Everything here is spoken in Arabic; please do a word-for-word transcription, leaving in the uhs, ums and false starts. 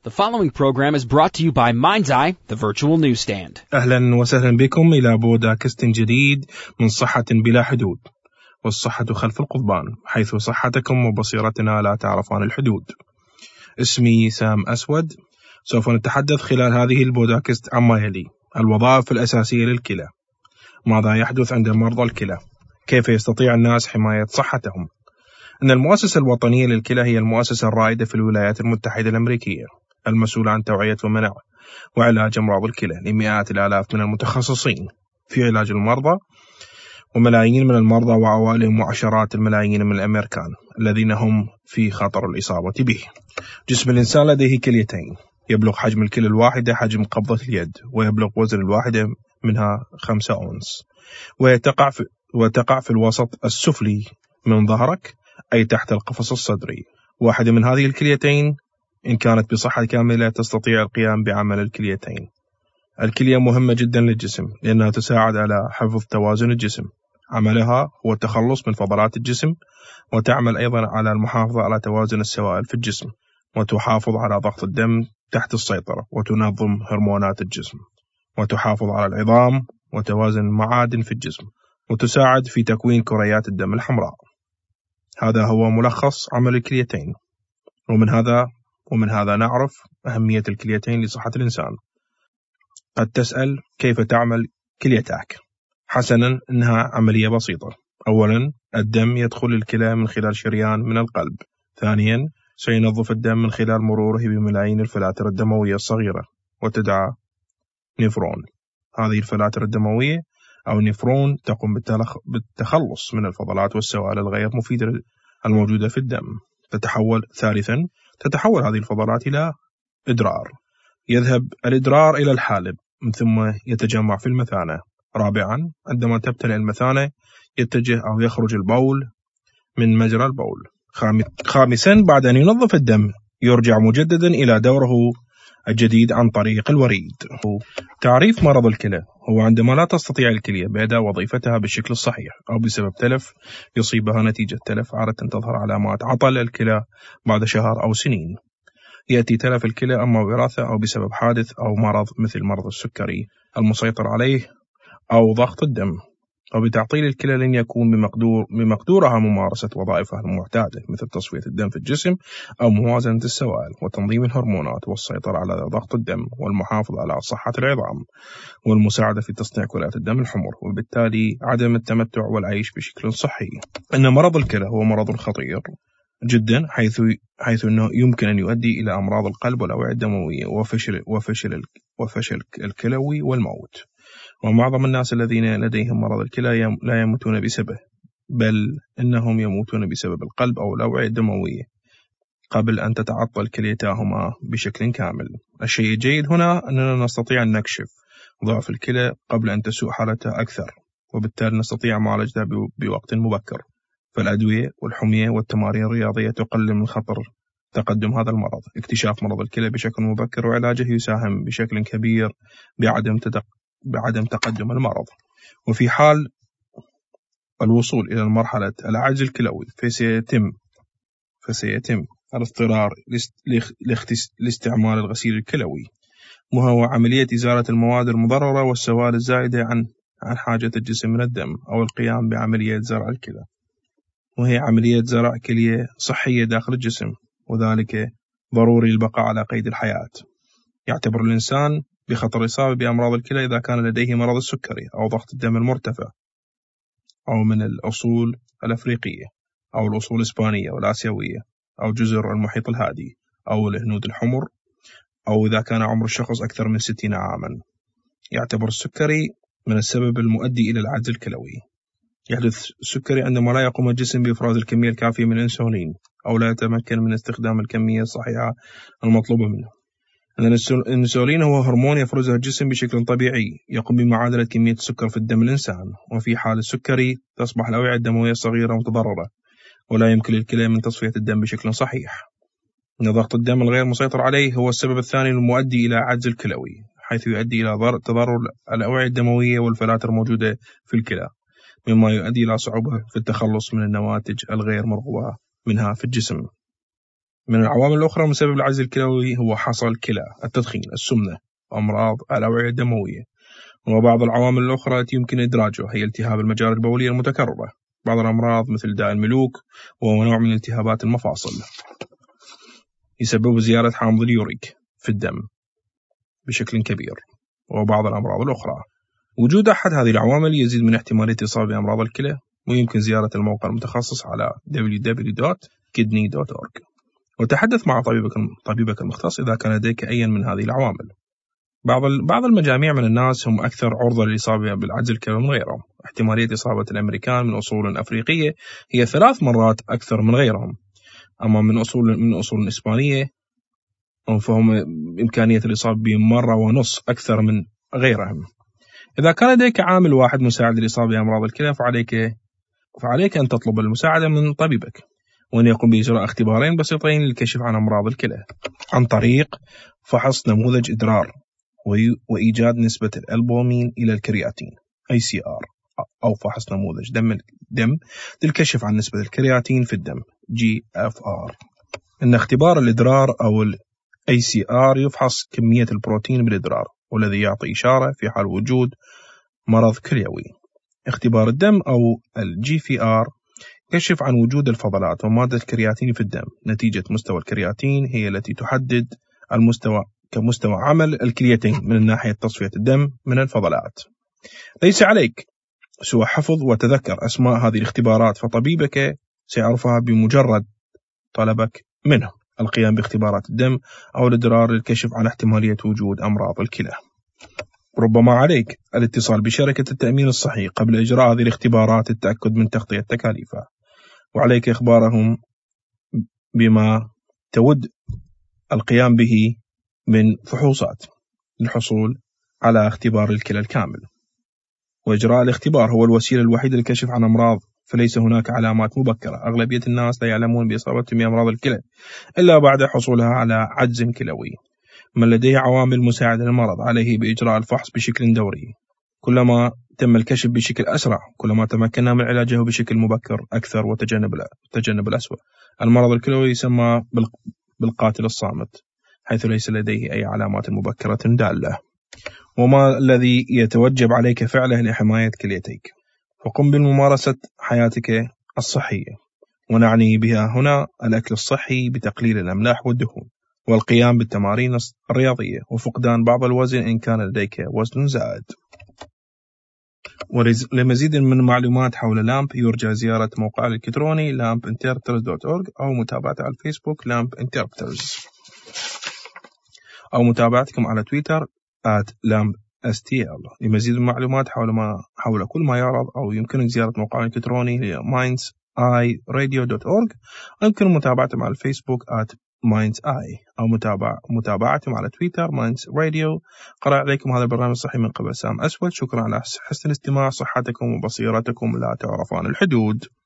The following program is brought to you by Mindseye, the virtual newsstand. أهلا وسهلا بكم إلى بودكاست جديد من صحة بلا حدود، والصحة خلف القضبان، حيث صحتكم وبصيرتنا لا تعرفان الحدود. اسمي سام أسود. سوف نتحدث خلال هذه البودكاست عما يلي: الوظائف الأساسية للكلى، ماذا يحدث عند مرضى الكلى، كيف يستطيع الناس حماية صحتهم. أن المؤسسة الوطنية للكلى هي المؤسسة الرائدة في الولايات المتحدة الأمريكية، المسؤولة عن توعية ومنع وعلاج أمراض الكلى لمئات الآلاف من المتخصصين في علاج المرضى، وملايين من المرضى وعوائلهم وعشرات الملايين من الأمريكان الذين هم في خطر الإصابة به. جسم الإنسان لديه كليتين، يبلغ حجم الكلى الواحدة حجم قبضة اليد، ويبلغ وزن الواحدة منها خمسة أونس، وتقع في, وتقع في الوسط السفلي من ظهرك، أي تحت القفص الصدري. واحدة من هذه الكليتين إن كانت بصحة كاملة تستطيع القيام بعمل الكليتين. الكلية مهمة جدا للجسم لأنها تساعد على حفظ توازن الجسم. عملها هو التخلص من فضلات الجسم، وتعمل أيضا على المحافظة على توازن السوائل في الجسم، وتحافظ على ضغط الدم تحت السيطرة، وتنظم هرمونات الجسم، وتحافظ على العظام وتوازن المعادن في الجسم، وتساعد في تكوين كريات الدم الحمراء. هذا هو ملخص عمل الكليتين، ومن هذا ومن هذا نعرف أهمية الكليتين لصحة الإنسان. قد تسأل كيف تعمل كليتك؟ حسنا، إنها عملية بسيطة. أولا، الدم يدخل الكلى من خلال شريان من القلب. ثانيا، سينظف الدم من خلال مروره بملايين الفلاتر الدموية الصغيرة، وتدعى نفرون. هذه الفلاتر الدموية أو نفرون تقوم بالتخلص من الفضلات والسوائل الغير مفيدة الموجودة في الدم. تتحول ثالثا تتحول هذه الفضلات إلى إدرار، يذهب الإدرار إلى الحالب ثم يتجمع في المثانة. رابعا، عندما تمتلئ المثانة يتجه أو يخرج البول من مجرى البول. خامسا، بعد أن ينظف الدم يرجع مجددا إلى دوره الجديد عن طريق الوريد. تعريف مرض الكلى هو عندما لا تستطيع الكلية بأداء وظيفتها بالشكل الصحيح، أو بسبب تلف يصيبها نتيجة تلف. عادة تظهر علامات عطل الكلى بعد شهر أو سنين. يأتي تلف الكلى أما وراثة أو بسبب حادث أو مرض مثل مرض السكري المسيطر عليه أو ضغط الدم، وبتعطيل الكلى لن يكون بمقدور بمقدورها ممارسة وظائفها المعتادة مثل تصفية الدم في الجسم أو موازنة السوائل وتنظيم الهرمونات والسيطرة على ضغط الدم والمحافظة على صحة العظام والمساعدة في تصنيع كريات الدم الحمر، وبالتالي عدم التمتع والعيش بشكل صحي. إن مرض الكلى هو مرض خطير جدا، حيث حيث انه يمكن ان يؤدي الى امراض القلب والاوعيه الدمويه وفشل وفشل وفشل الكلوي والموت. ومعظم الناس الذين لديهم مرض الكلى لا يموتون بسببه، بل انهم يموتون بسبب القلب او الاوعيه الدمويه قبل ان تتعطل كليتاهما بشكل كامل. الشيء الجيد هنا اننا نستطيع ان نكشف ضعف الكلى قبل ان تسوء حالتها اكثر، وبالتالي نستطيع معالجتها بوقت مبكر. فالأدوية والحمية والتمارين الرياضية تقلل من خطر تقدم هذا المرض. اكتشاف مرض الكلى بشكل مبكر وعلاجه يساهم بشكل كبير بعدم تدق... بعدم تقدم المرض. وفي حال الوصول إلى مرحلة العجز الكلوي فسيتم فسيتم الاضطرار لاستعمال الغسيل الكلوي، وهو عملية إزالة المواد المضررة والسوائل الزائدة عن عن حاجة الجسم من الدم، أو القيام بعملية زرع الكلى، وهي عملية زرع كلية صحية داخل الجسم، وذلك ضروري للبقاء على قيد الحياة. يعتبر الإنسان بخطر الإصابة بأمراض الكلى إذا كان لديه مرض السكري أو ضغط الدم المرتفع، أو من الأصول الأفريقية أو الأصول الإسبانية والآسيوية أو جزر المحيط الهادي أو الهنود الحمر، أو إذا كان عمر الشخص أكثر من ستين عاما. يعتبر السكري من السبب المؤدي إلى العجز الكلوي. يحدث السكري عندما لا يقوم الجسم بإفراز الكمية الكافية من الأنسولين، أو لا يتمكن من استخدام الكمية الصحيحة المطلوبة منه. الأنسولين هو هرمون يفرزه الجسم بشكل طبيعي يقوم بمعادلة كمية السكر في الدم الإنسان، وفي حال السكري تصبح الأوعية الدموية صغيرة متضررة، ولا يمكن للكلى من تصفية الدم بشكل صحيح. إن ضغط الدم الغير مسيطر عليه هو السبب الثاني المؤدي إلى عجز الكلوي، حيث يؤدي إلى تضرر الأوعية الدموية والفلاتر الموجودة في الكلى، مما يؤدي إلى صعوبة في التخلص من النواتج الغير مرغوبة منها في الجسم. من العوامل الأخرى مسبب العجز الكلوي هو حصى الكلى، التدخين، السمنة، أمراض الأوعية الدموية. وبعض العوامل الأخرى التي يمكن إدراجها هي التهاب المجاري البولية المتكررة، بعض الأمراض مثل داء الملوك وهو نوع من التهابات المفاصل يسبب زيادة حامض اليوريك في الدم بشكل كبير، وبعض الأمراض الأخرى. وجود أحد هذه العوامل يزيد من احتمالية الإصابة بأمراض الكلى، ويمكن زيارة الموقع المتخصص على دبليو دبليو دوت كيدني دوت أورج وتحدث مع طبيبك طبيبك المختص إذا كان لديك أي من هذه العوامل. بعض بعض المجاميع من الناس هم أكثر عرضة للإصابة بالعجز الكلوي من غيرهم. احتمالية إصابة الأمريكان من أصول أفريقية هي ثلاث مرات أكثر من غيرهم، أما من أصول من أصول إسبانية فهم إمكانية الإصابة بمرة ونص أكثر من غيرهم. إذا كان لديك عامل واحد مساعد للإصابة بأمراض الكلى فعليك فعليك أن تطلب المساعدة من طبيبك، وأن يقوم بإجراء اختبارين بسيطين للكشف عن أمراض الكلى عن طريق فحص نموذج إدرار وإيجاد نسبة الألبومين إلى الكرياتين أي سي آر، أو فحص نموذج دم دم للكشف عن نسبة الكرياتين في الدم جي إف آر. إن اختبار الإدرار أو ال إيه سي آر يفحص كمية البروتين بالإدرار، والذي يعطي إشارة في حال وجود مرض كلوي. اختبار الدم أو ال جي إف آر يكشف عن وجود الفضلات ومادة الكرياتين في الدم. نتيجة مستوى الكرياتين هي التي تحدد المستوى كمستوى عمل الكليتين من ناحية تصفية الدم من الفضلات. ليس عليك سوى حفظ وتذكر أسماء هذه الاختبارات، فطبيبك سيعرفها بمجرد طلبك منه القيام باختبارات الدم أو الإدرار للكشف عن احتمالية وجود أمراض الكلى. ربما عليك الاتصال بشركة التأمين الصحي قبل إجراء هذه الاختبارات للتأكد من تغطية تكاليفها، وعليك إخبارهم بما تود القيام به من فحوصات للحصول على اختبار الكلى الكامل. وإجراء الاختبار هو الوسيلة الوحيدة للكشف عن أمراض، فليس هناك علامات مبكرة. أغلبية الناس لا يعلمون بإصابتهم بأمراض الكلى إلا بعد حصولها على عجز كلوي. من لديه عوامل مساعدة للمرض عليه بإجراء الفحص بشكل دوري. كلما تم الكشف بشكل أسرع كلما تمكنا من علاجه بشكل مبكر أكثر وتجنب تجنب الأسوأ. المرض الكلوي يسمى بالقاتل الصامت، حيث ليس لديه أي علامات مبكرة دالة. وما الذي يتوجب عليك فعله لحماية كليتيك؟ فقم بالممارسة حياتك الصحية، ونعني بها هنا الأكل الصحي بتقليل الأملاح والدهون، والقيام بالتمارين الرياضية، وفقدان بعض الوزن إن كان لديك وزن زائد. ولمزيد من المعلومات حول لامب يرجى زيارة موقع الإلكتروني لامب انتربترز دوت أورج أو متابعة على الفيسبوك لامب انتربترز، أو متابعتكم على تويتر آت لامب إس تي إل لمزيد من المعلومات حول ما حول كل ما يعرض. أو يمكنك زيارة موقع الإلكتروني مايندز آي راديو دوت أورج، أو يمكن متابعتهم على الفيسبوك آت مايندز آي، أو متابعة متابعتهم على تويتر مايندز راديو. قرأ عليكم هذا البرنامج الصحي من قبل سام أسود. شكرا على حسن الاستماع. صحتكم وبصيرتكم لا تعرفان الحدود.